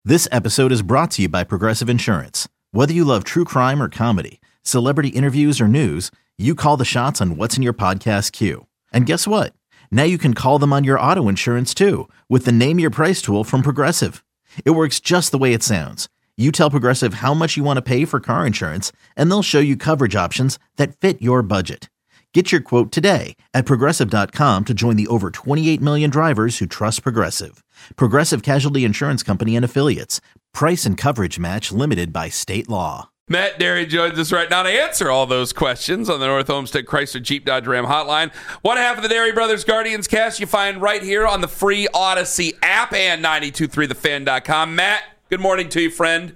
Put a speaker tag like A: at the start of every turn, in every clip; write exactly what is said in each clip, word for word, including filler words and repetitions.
A: This episode is brought to you by Progressive Insurance. Whether you love true crime or comedy, celebrity interviews or news, you call the shots on what's in your podcast queue. And guess what? Now you can call them on your auto insurance too with the Name Your Price tool from Progressive. It works just the way it sounds. You tell Progressive how much you want to pay for car insurance, and they'll show you coverage options that fit your budget. Get your quote today at Progressive dot com to join the over twenty-eight million drivers who trust Progressive. Progressive Casualty Insurance Company and Affiliates. Price and coverage match limited by state law.
B: Matt Derry joins us right now to answer all those questions on the North Olmsted Chrysler Jeep Dodge Ram hotline. One half of the Derry Brothers Guardians cast you find right here on the free Odyssey app and ninety-two point three the fan dot com. Matt, good morning to you, friend.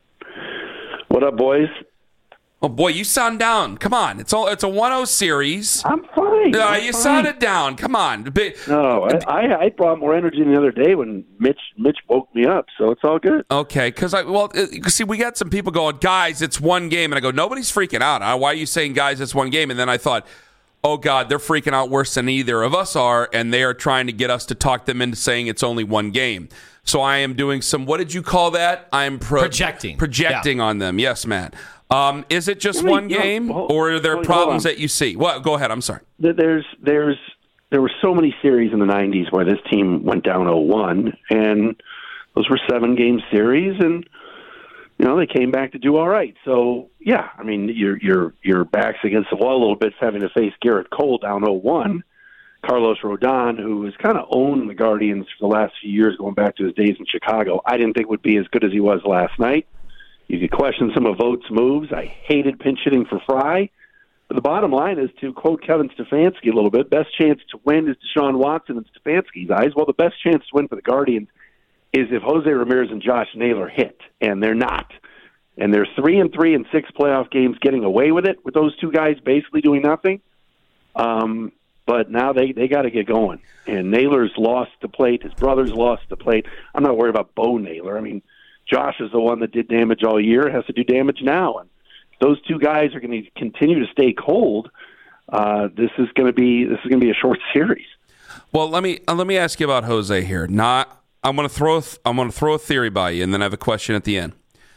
C: What up, boys?
B: Oh, boy, you sound down. Come on. It's all. It's a one oh series.
C: I'm fine.
B: Uh,
C: I'm
B: you
C: fine.
B: sounded down. Come on. Big,
C: no, I, I, I brought more energy than the other day when Mitch Mitch woke me up, so it's all good.
B: Okay, because I well, uh, see, we got some people going, guys, it's one game, and I go, nobody's freaking out. Uh, why are you saying, guys, it's one game? And then I thought, oh God, they're freaking out worse than either of us are, and they are trying to get us to talk them into saying it's only one game. So I am doing some. What did you call that? I'm pro-
D: projecting.
B: Projecting
D: yeah.
B: on them. Yes, Matt. Um, is it just I mean, one game,
C: no, hold,
B: or are there
C: hold,
B: problems
C: hold
B: that you see? Well, go ahead. I'm sorry.
C: There's, there's, there were so many series in the nineties where this team went down oh one, and those were seven-game series, and you know they came back to do all right. So yeah, I mean, your your your back's against the wall a little bit, having to face Garrett Cole down oh one. Carlos Rodon, who has kind of owned the Guardians for the last few years, going back to his days in Chicago, I didn't think would be as good as he was last night. You could question some of Vogt's moves. I hated pinch hitting for Fry. But the bottom line is, to quote Kevin Stefanski a little bit, best chance to win is Deshaun Watson in Stefanski's eyes. Well, the best chance to win for the Guardians is if Jose Ramirez and Josh Naylor hit, and they're not. And they're three and three in six playoff games getting away with it, with those two guys basically doing nothing. Um, but now they, they got to get going. And Naylor's lost the plate. His brother's lost the plate. I'm not worried about Bo Naylor. I mean, Josh is the one that did damage all year, has to do damage now. And those two guys are going to continue to stay cold. Uh, this is going to be this is going to be a short series.
B: Well, let me uh, let me ask you about Jose here. Not I'm going to throw I'm going to throw a theory by you, and then I have a question at the end.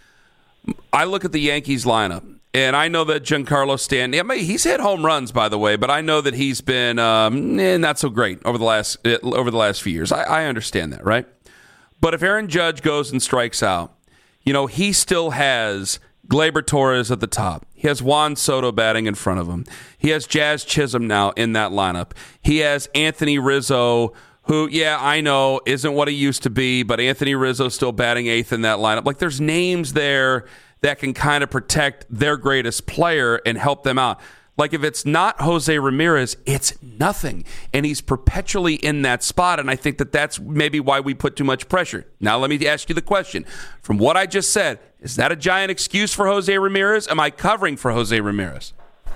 B: I look at the Yankees lineup, and I know that Giancarlo Stanton, I mean, he's hit home runs, by the way, but I know that he's been um, eh, not so great over the last over the last few years. I, I understand that, right? But if Aaron Judge goes and strikes out, you know, he still has Gleyber Torres at the top. He has Juan Soto batting in front of him. He has Jazz Chisholm now in that lineup. He has Anthony Rizzo, who, yeah, I know, isn't what he used to be, but Anthony Rizzo's still batting eighth in that lineup. Like, there's names there that can kind of protect their greatest player and help them out. Like, if it's not Jose Ramirez, it's nothing. And he's perpetually in that spot, and I think that that's maybe why we put too much pressure. Now, let me ask you the question. From what I just said, is that a giant excuse for Jose Ramirez? Am I covering for Jose Ramirez?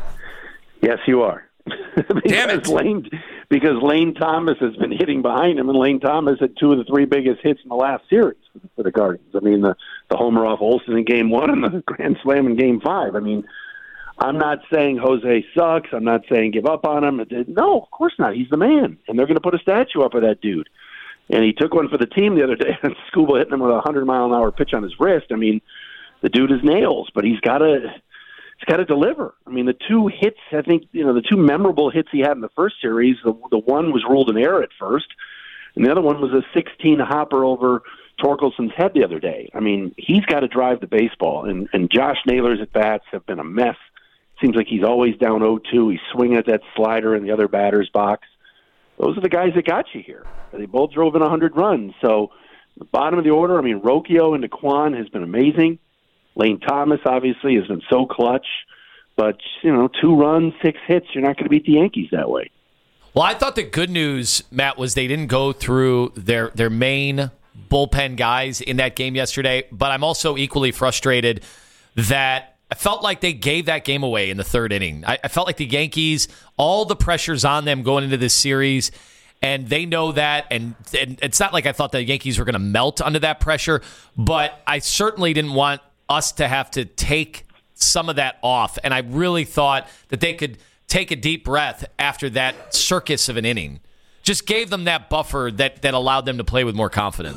C: Yes, you are.
B: Damn it.
C: Lane, because Lane Thomas has been hitting behind him, and Lane Thomas had two of the three biggest hits in the last series for the Guardians. I mean, the, the homer off Olsen in game one and the grand slam in game five. I mean, I'm not saying Jose sucks. I'm not saying give up on him. No, of course not. He's the man, and they're going to put a statue up of that dude. And he took one for the team the other day, and Scuba hitting him with a hundred mile an hour pitch on his wrist. I mean, the dude is nails, but he's got to he's got to deliver. I mean, the two hits, I think, you know, the two memorable hits he had in the first series. The, the one was ruled an error at first, and the other one was a sixteen hopper over Torkelson's head the other day. I mean, he's got to drive the baseball, and and Josh Naylor's at bats have been a mess. Seems like he's always down oh two. He's swinging at that slider in the other batter's box. Those are the guys that got you here. They both drove in one hundred runs. So the bottom of the order, I mean, Rocchio and Daquan has been amazing. Lane Thomas, obviously, has been so clutch. But, you know, two runs, six hits, you're not going to beat the Yankees that way.
D: Well, I thought the good news, Matt, was they didn't go through their their main bullpen guys in that game yesterday. But I'm also equally frustrated that I felt like they gave that game away in the third inning. I, I felt like the Yankees, all the pressure's on them going into this series, and they know that. And, and it's not like I thought the Yankees were going to melt under that pressure, but I certainly didn't want us to have to take some of that off. And I really thought that they could take a deep breath after that circus of an inning. Just gave them that buffer that, that allowed them to play with more confidence.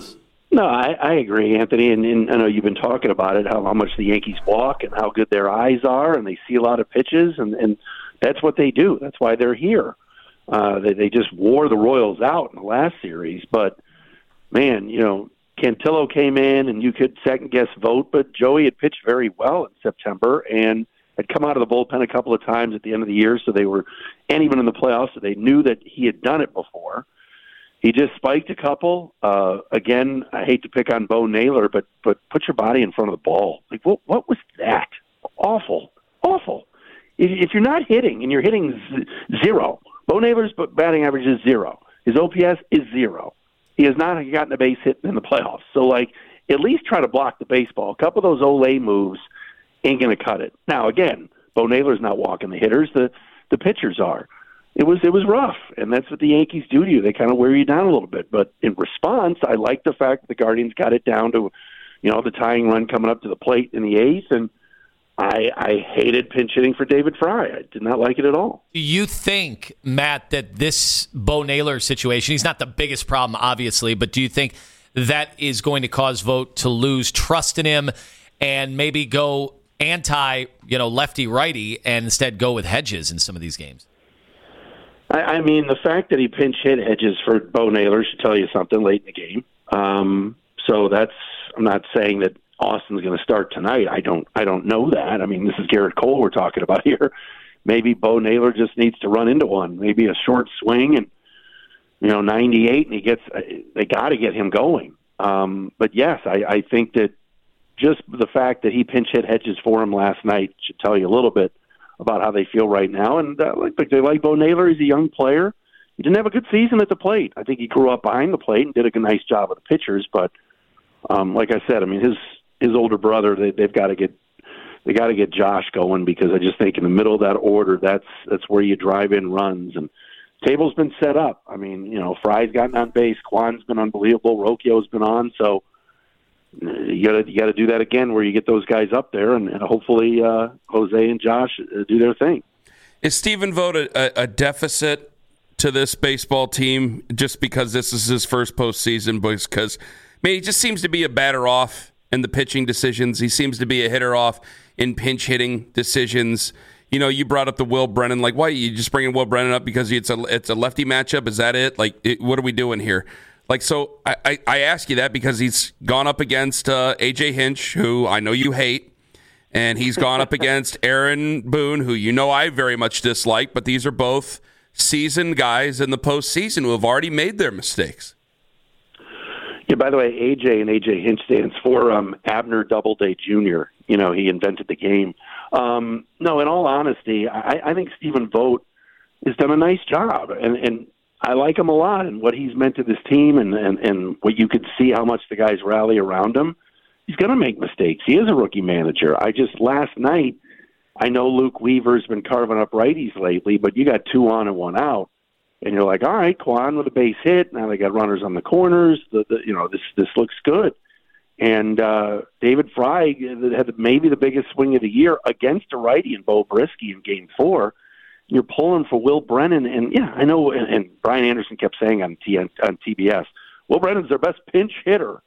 C: No, I, I agree, Anthony, and, and I know you've been talking about it, how, how much the Yankees walk and how good their eyes are, and they see a lot of pitches, and, and that's what they do. That's why they're here. Uh, they, they just wore the Royals out in the last series, but, man, you know, Cantillo came in, and you could second-guess Vogt, but Joey had pitched very well in September and had come out of the bullpen a couple of times at the end of the year, so they were, and even in the playoffs, so they knew that he had done it before. He just spiked a couple. Uh, again, I hate to pick on Bo Naylor, but but put your body in front of the ball. Like, what what was that? Awful. Awful. If, if you're not hitting, and you're hitting z- zero, Bo Naylor's batting average is zero. His O P S is zero. He has not gotten a base hit in the playoffs. So, like, at least try to block the baseball. A couple of those Olay moves ain't going to cut it. Now, again, Bo Naylor's not walking the hitters. The, the pitchers are. It was it was rough, and that's what the Yankees do to you. They kind of wear you down a little bit. But in response, I like the fact that the Guardians got it down to, you know, the tying run coming up to the plate in the eighth, and I, I hated pinch hitting for David Fry. I did not like it at all.
D: Do you think, Matt, that this Bo Naylor situation, he's not the biggest problem, obviously, but do you think that is going to cause Vogt to lose trust in him and maybe go anti, you know, lefty-righty and instead go with Hedges in some of these games?
C: I, I mean, the fact that he pinch hit Hedges for Bo Naylor should tell you something late in the game. Um, so that's, I'm not saying that Austin's going to start tonight. I don't, I don't know that. I mean, this is Garrett Cole we're talking about here. Maybe Bo Naylor just needs to run into one, maybe a short swing and, you know, ninety-eight, and he gets, they got to get him going. Um, but yes, I, I think that just the fact that he pinch hit Hedges for him last night should tell you a little bit about how they feel right now. And uh, like they like Bo Naylor. He's a young player. He didn't have a good season at the plate. I think he grew up behind the plate and did a nice job with the pitchers. But um, like I said, I mean, his his older brother, they, they've got to get they got to get Josh going, because I just think in the middle of that order, that's that's where you drive in runs. And table's been set up. I mean, you know, Fry's gotten on base, Kwan's been unbelievable, Rocchio's been on. So you got to you got to do that again, where you get those guys up there, and, and hopefully uh, Jose and Josh do their thing.
B: Is Stephen Vogt a, a deficit to this baseball team just because this is his first postseason? Because, I mean, he just seems to be a batter off in the pitching decisions. He seems to be a hitter off in pinch hitting decisions. You know, you brought up the Will Brennan. Like, why are you just bringing Will Brennan up because it's a it's a lefty matchup? Is that it? Like, it, what are we doing here? Like, so I, I, I ask you that because he's gone up against uh, A J Hinch, who I know you hate, and he's gone up against Aaron Boone, who you know I very much dislike, but these are both seasoned guys in the postseason who have already made their mistakes.
C: Yeah, by the way, A J and A J Hinch stands for um, Abner Doubleday Junior You know, he invented the game. Um, no, in all honesty, I, I think Stephen Vogt has done a nice job, and, and I like him a lot and what he's meant to this team, and, and, and what you could see how much the guys rally around him. He's going to make mistakes. He is a rookie manager. I just, last night, I know Luke Weaver's been carving up righties lately, but you got two on and one out. And you're like, all right, Kwan with a base hit. Now they got runners on the corners. The, the, you know, this this looks good. And uh, David Fry had maybe the biggest swing of the year against a righty in Bo Brisky in Game Four. You're pulling for Will Brennan, and yeah, I know. And, and Brian Anderson kept saying on T on T B S, Will Brennan's their best pinch hitter.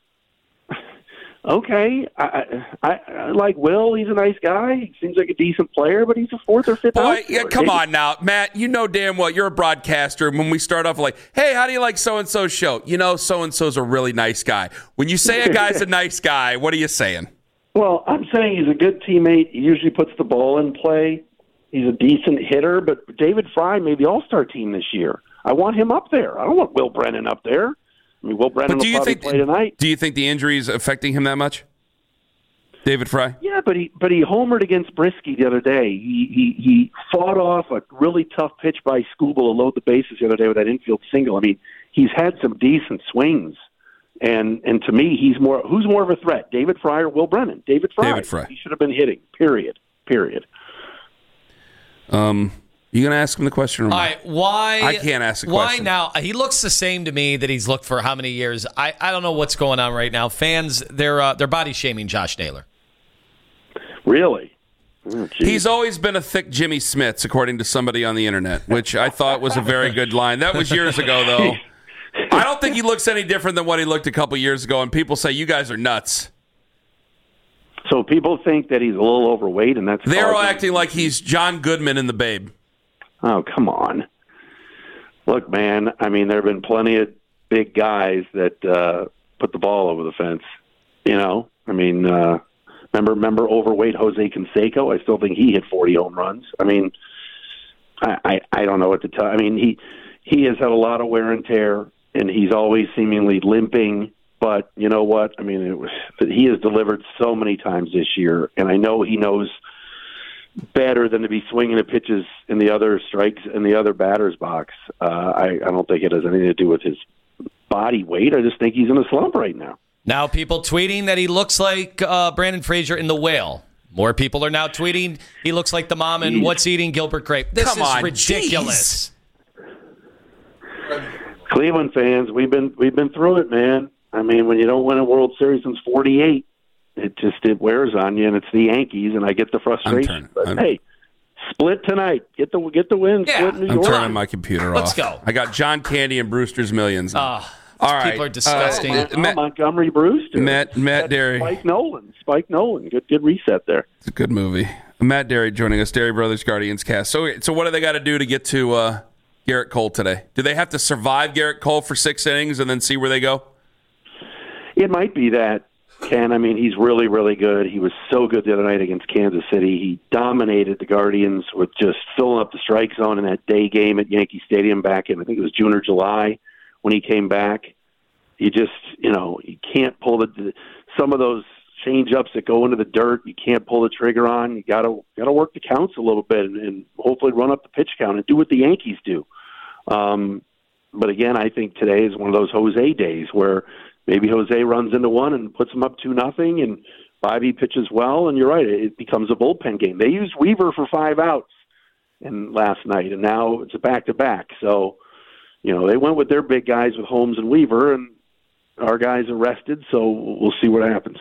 C: Okay, I, I, I like Will. He's a nice guy. He seems like a decent player, but he's a fourth or fifth.
B: Boy, yeah, come on now, Matt. You know damn well you're a broadcaster. And when we start off like, hey, how do you like so-and-so's show? You know so-and-so's a really nice guy. When you say a guy's a nice guy, what are you saying?
C: Well, I'm saying he's a good teammate. He usually puts the ball in play. He's a decent hitter, but David Fry made the All-Star team this year. I want him up there. I don't want Will Brennan up there. I mean, Will Brennan will probably
B: think,
C: play tonight.
B: Do you think the injury is affecting him that much, David Fry?
C: Yeah, but he but he homered against Brisky the other day. He he he fought off a really tough pitch by Skubal to load the bases the other day with that infield single. I mean, he's had some decent swings, and and to me, he's more who's more of a threat, David Fry or Will Brennan? David Fry.
B: David Fry.
C: He should have been hitting. Period. Period.
B: Um. You going to ask him the question or not?
D: All right, why?
B: I can't ask the
D: why
B: question.
D: Why now? He looks the same to me that he's looked for how many years. I, I don't know what's going on right now. Fans, they're uh, they're body shaming Josh Naylor.
C: Really? Oh,
B: he's always been a thick Jimmy Smits, according to somebody on the internet, which I thought was a very good line. That was years ago, though. I don't think he looks any different than what he looked a couple years ago, and people say, you guys are nuts.
C: So people think that he's a little overweight, and that's...
B: They're all
C: causing-
B: acting like he's John Goodman in The Babe.
C: Oh, come on. Look, man, I mean, there have been plenty of big guys that uh, put the ball over the fence. You know? I mean, uh, remember remember overweight Jose Canseco? I still think he hit forty home runs. I mean, I, I, I don't know what to tell. I mean, he, he has had a lot of wear and tear, and he's always seemingly limping. But you know what? I mean, it was, he has delivered so many times this year, and I know he knows better than to be swinging at pitches in the other strikes in the other batter's box. Uh, I, I don't think it has anything to do with his body weight. I just think he's in a slump right now.
D: Now people tweeting that he looks like uh, Brandon Frazier in The Whale. More people are now tweeting he looks like the mom in What's Eating Gilbert Grape. This
B: Come
D: is
B: on,
D: ridiculous.
B: Geez.
C: Cleveland fans, we've been we've been through it, man. I mean, when you don't win a World Series since forty-eight, it just it wears on you, and it's the Yankees, and I get the frustration.
B: turning,
C: but
B: I'm,
C: hey, split tonight. Get the get the win.
D: Yeah,
C: split New
B: I'm
C: York.
B: turning my computer
D: Let's
B: off.
D: go.
B: I got John Candy and Brewster's Millions.
D: Uh,
B: All right.
D: people are disgusting.
B: Uh,
C: Oh,
B: Matt,
C: Montgomery Brewster.
B: Matt, Matt
C: That's
B: Derry.
C: Spike Nolan. Spike Nolan. Good good reset there.
B: It's a good movie. Matt Derry joining us, Derry Brothers Guardians cast. So, so what do they got to do to get to uh, Garrett Cole today? Do they have to survive Garrett Cole for six innings and then see where they go?
C: It might be that, Ken. I mean, he's really, really good. He was so good the other night against Kansas City. He dominated the Guardians with just filling up the strike zone in that day game at Yankee Stadium back in, I think it was June or July when he came back. You just, you know, you can't pull the some of those change-ups that go into the dirt. You can't pull the trigger on. You got to got to work the counts a little bit and, and hopefully run up the pitch count and do what the Yankees do. Um, but again, I think today is one of those Jose days where maybe Jose runs into one and puts them up two nothing, and Bobby pitches well, and you're right, it becomes a bullpen game. They used Weaver for five outs in last night, and now it's a back-to-back. So, you know, they went with their big guys with Holmes and Weaver, and our guys are rested, so we'll see what happens.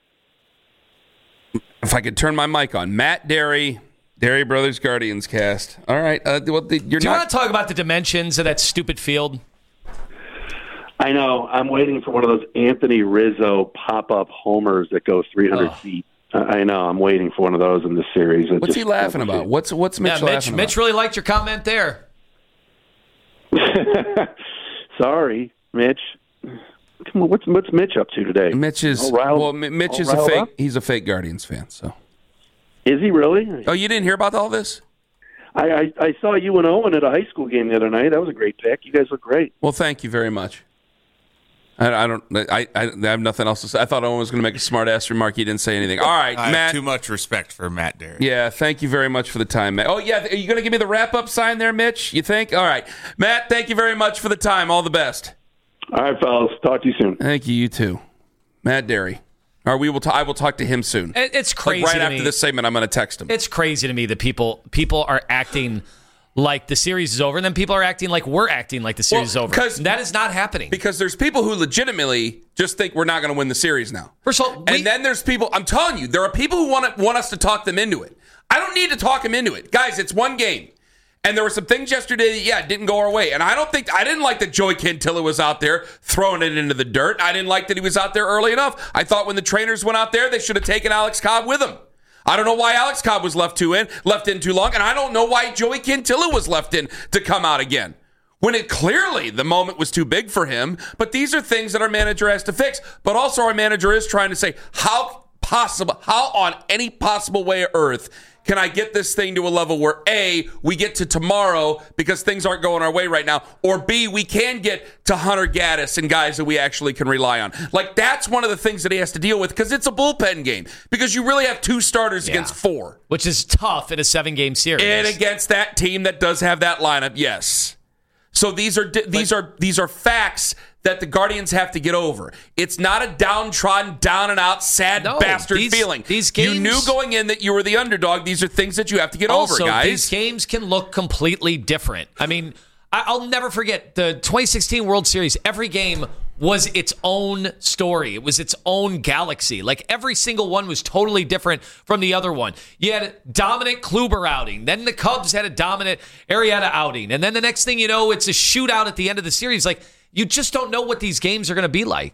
B: If I could turn my mic on. Matt Derry, Derry Brothers Guardians cast. All right. Uh, well, the, you're
D: Do you
B: not...
D: want to talk about the dimensions of that stupid field?
C: I know. I'm waiting for one of those Anthony Rizzo pop-up homers that go three hundred
D: oh.
C: feet. I know. I'm waiting for one of those in this series. It
B: What's
C: just,
B: he laughing about? What's what's Mitch
D: yeah, Mitch,
B: laughing
D: Mitch
B: about?
D: really liked your comment there.
C: Sorry, Mitch. Come on, what's what's Mitch up to today?
B: Mitch is
C: All riled-
B: well. M- Mitch
C: all
B: is a
C: riled
B: fake.
C: up?
B: He's a fake Guardians fan. So.
C: Is he really?
B: Oh, you didn't hear about all this?
C: I, I I saw you and Owen at a high school game the other night. That was a great pick. You guys look great.
B: Well, thank you very much. I, I don't. I, I have nothing else to say. I thought Owen was going to make a smart ass remark. He didn't say anything. All right,
E: I
B: Matt.
E: have too much respect for Matt Derry.
B: Yeah, thank you very much for the time, Matt. Oh, yeah, are you going to give me the wrap-up sign there, Mitch? You think? All right. Matt, thank you very much for the time. All the best.
C: All right, fellas. Talk to you soon.
B: Thank you, you too. Matt Derry. Or we will. T- I will talk to him soon.
D: It, it's crazy.
B: Like right
D: to
B: after
D: me.
B: this segment, I'm going to text him.
D: It's crazy to me that people people are acting like the series is over, and then people are acting like we're acting like the series
B: Well,
D: is over.
B: 'cause-
D: That is not happening.
B: Because there's people who legitimately just think we're not going to win the series now.
D: First of all, we-
B: and then there's people. I'm telling you, there are people who want to, want us to talk them into it. I don't need to talk them into it, guys. It's one game, and there were some things yesterday that yeah didn't go our way. And I don't think I didn't like that Joey Quintilla was out there throwing it into the dirt. I didn't like that he was out there early enough. I thought when the trainers went out there, they should have taken Alex Cobb with them. I don't know why Alex Cobb was left too in, left in too long, and I don't know why Joey Quintilla was left in to come out again. When it clearly the moment was too big for him. But these are things that our manager has to fix. But also our manager is trying to say, how possible, how on any possible way of earth can I get this thing to a level where A, we get to tomorrow because things aren't going our way right now, or B, we can get to Hunter Gaddis and guys that we actually can rely on. Like, that's one of the things that he has to deal with because it's a bullpen game. Because you really have two starters
D: Yeah.
B: against four.
D: Which is tough in a seven-game series.
B: And against that team that does have that lineup, yes. So these are these are these are facts that the Guardians have to get over. It's not a downtrodden, down and out, sad
D: No,
B: bastard
D: these-
B: feeling.
D: these games-
B: you knew going in that you were the underdog. These are things that you have to get
D: also,
B: over, guys.
D: these games can look completely different. I mean, I- I'll never forget the twenty sixteen World Series. Every game was its own story. It was its own galaxy. Like, every single one was totally different from the other one. You had a dominant Kluber outing. Then the Cubs had a dominant Arrieta outing. And then the next thing you know, it's a shootout at the end of the series. Like, You just don't know what these games are going to be like.